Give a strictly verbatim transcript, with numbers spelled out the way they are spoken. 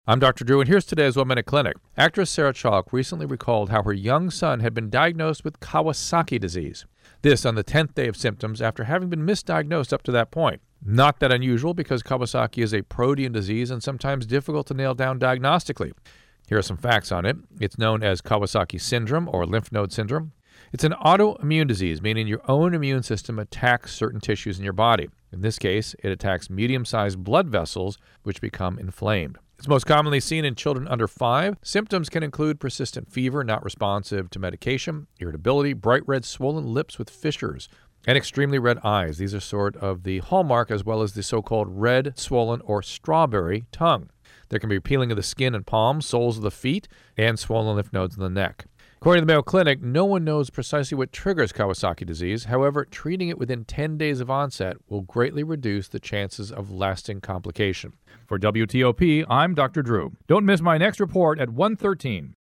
I'm Doctor Drew, and here's today's One Minute Clinic. Actress Sarah Chalke recently recalled how her young son had been diagnosed with Kawasaki disease. This on the tenth day of symptoms after having been misdiagnosed up to that point. Not that unusual because Kawasaki is a protein disease and sometimes difficult to nail down diagnostically. Here are some facts on it. It's known as Kawasaki syndrome or lymph node syndrome. It's an autoimmune disease, meaning your own immune system attacks certain tissues in your body. In this case, it attacks medium-sized blood vessels, which become inflamed. It's most commonly seen in children under five. Symptoms can include persistent fever not responsive to medication, irritability, bright red swollen lips with fissures, and extremely red eyes. These are sort of the hallmark as well as the so-called red, swollen, or strawberry tongue. There can be peeling of the skin and palms, soles of the feet, and swollen lymph nodes in the neck. According to the Mayo Clinic, no one knows precisely what triggers Kawasaki disease. However, treating it within ten days of onset will greatly reduce the chances of lasting complication. For W T O P, I'm Doctor Drew. Don't miss my next report at one thirteen.